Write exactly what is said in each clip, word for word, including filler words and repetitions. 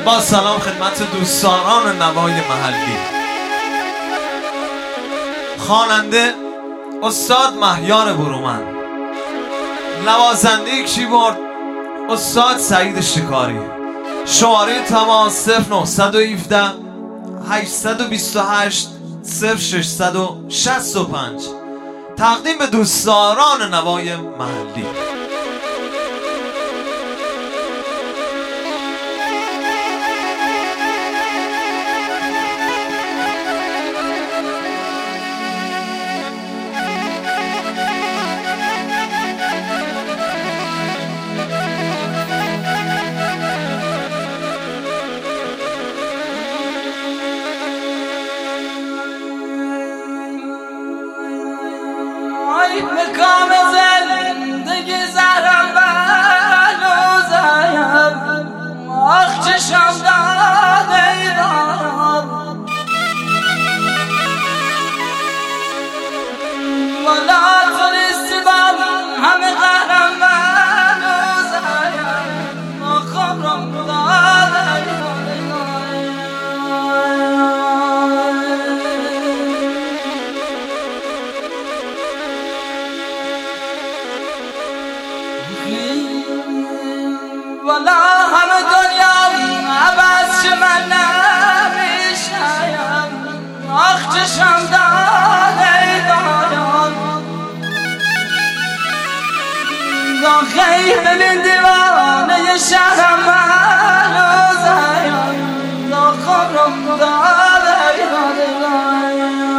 با سلام خدمت دوستداران نوای محلی. خواننده استاد مهیار برومند، نوازنده کیبورد استاد سعید شکاری. شماره تماس صفر نه یک هفت هشت دو هشت صفر شش شش پنج. تقدیم به دوستداران نوای محلی. مقام زندگی زهرم بلوزم آخ چشم داد ایران ولا تونستی بام همه قهرم بلوزم آخ عمرم داد ایران. والا همه دنیا عوض چه من نمیشم آخ چشم داد ایدان داخل ببین دیوانه شهرم منو زیان داخلم داد ایدان.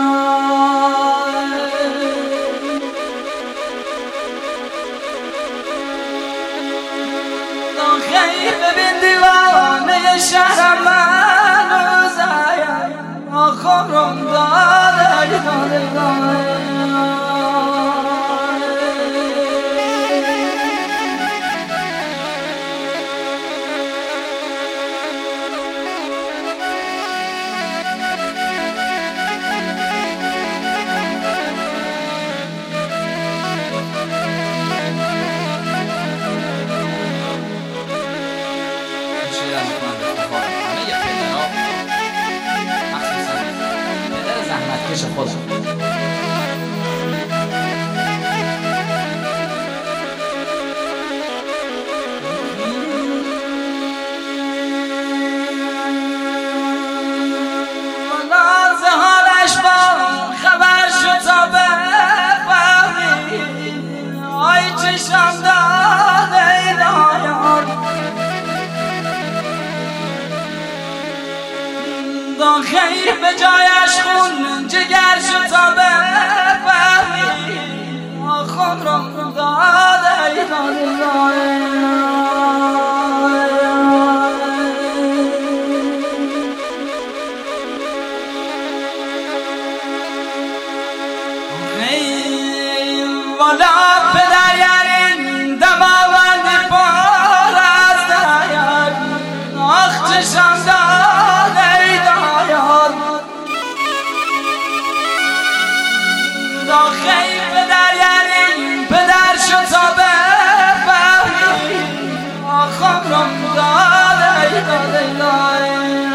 ببین دیوانه شهرم منو زیم آخرم داره داره داره. کش خودم ناز حالش با خبر شد تا بفهمی آی چشم داد ایدان داخل به جایش خون جگر شد تا بفهمی آخرم داد ایدان. والا پدر یارین دماوند بار از دهیار آخ چشم داد ایدان داخل پدر یارین پدر شد تا بفهمی آخرم داد ایدان.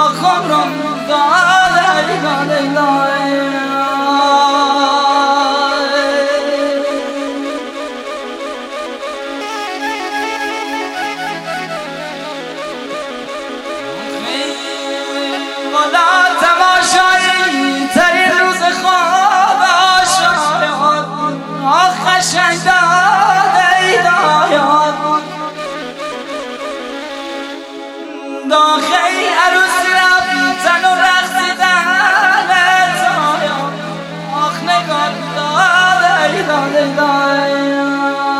خمرم داره والا تماشایی ترین روز خواب آشایان آخ قشنگ داده ایدایان داخلی عروسی رفتن و رقصیدن تایان آخ نگاه داده ایدایان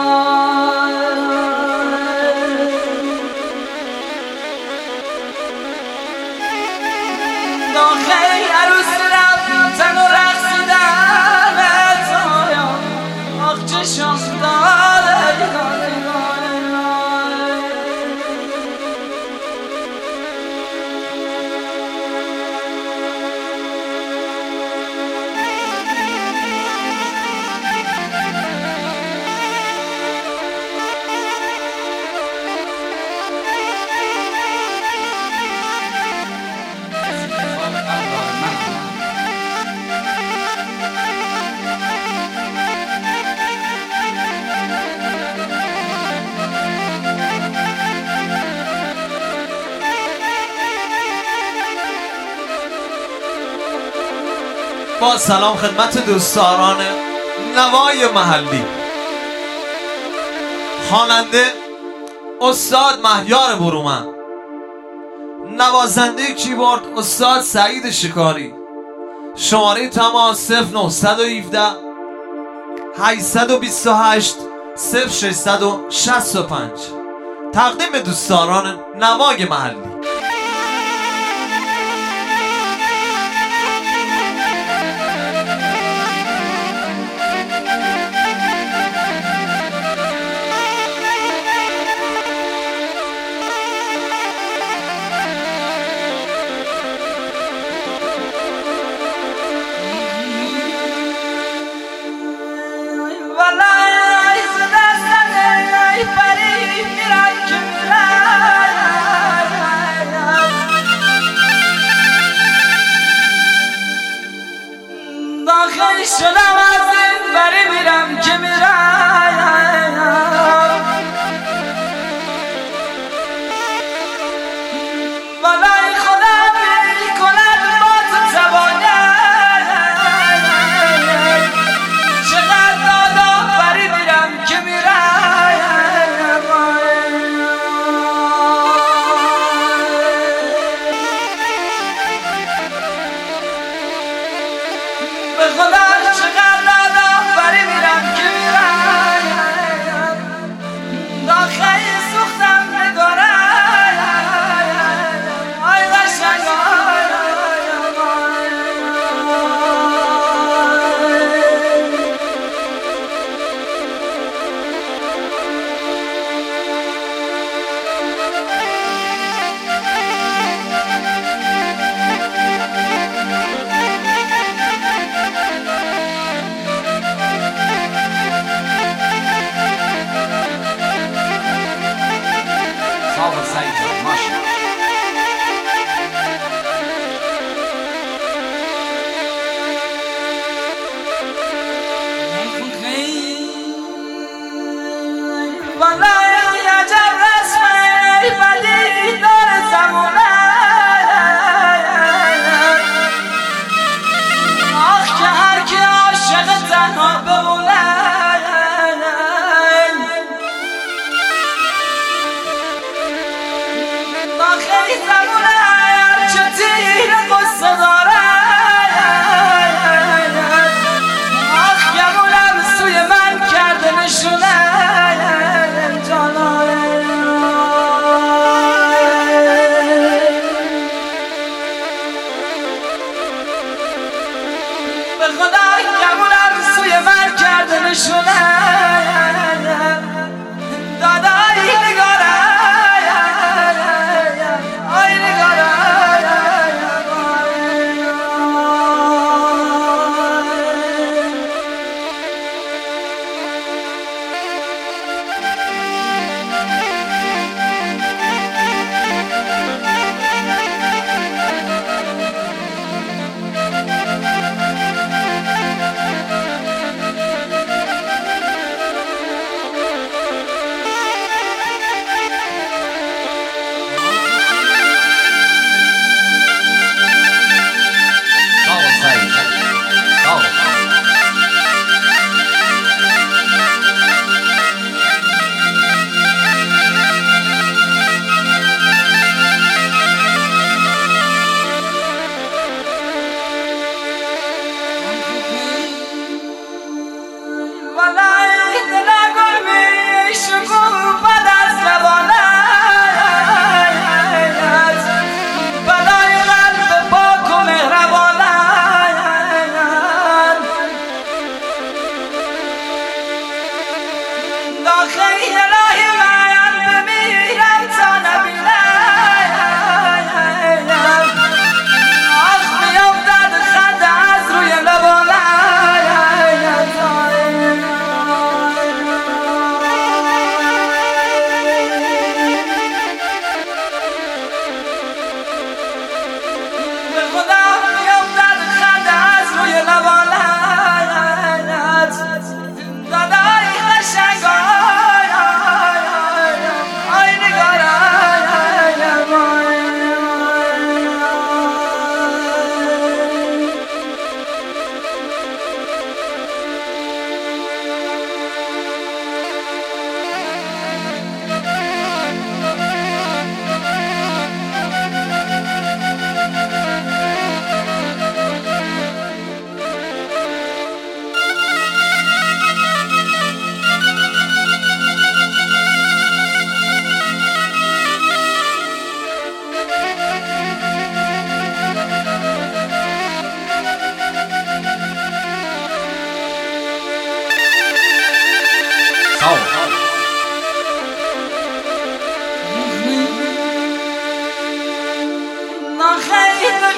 داخلی عروسی رفتن و رقصیدن تایان آخ چشم داده با سلام خدمت دوستداران نوای محلی. خواننده استاد مهیار برومند، نوازنده کیبورد استاد سعید شکاری. شماره تماس صفر نه یک هفت دو هشت صفر شش شش پنج. تقدیم دوستداران نوای محلی. داخل شدم از این بری میرم که میرم والای خدا بی کند با تو زبانه چقدر دادا بری میرم که میرم به خدا چقدر دادا بری میرم که میرم داخلی سوختم نگارم آی قشنگ والله عجب رسمه بدی داره زمونه آخ که هر کی عاشق تنها بمونه داخلی زمونه چه تیر قصه داره آخ گمونم سوی من کرده نشونه به خدا گمونم سوی من کرده نشونه دادایی نگاره آی نگاره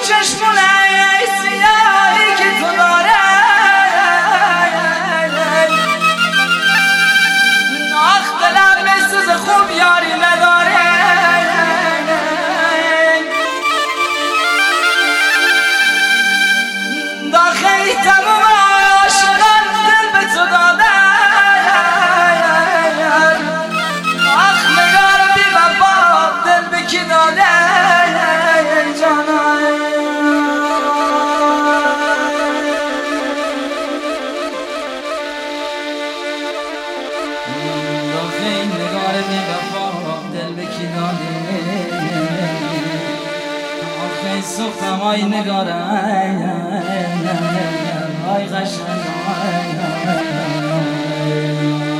چشمونه سیاهی که تو داره آخ دلم بسوز خوب یاری نداره داخلی تمام عاشقان دل به تو داده آخ نگار بی وفا دل به کی داده سختم آی نگاره آی قشنگ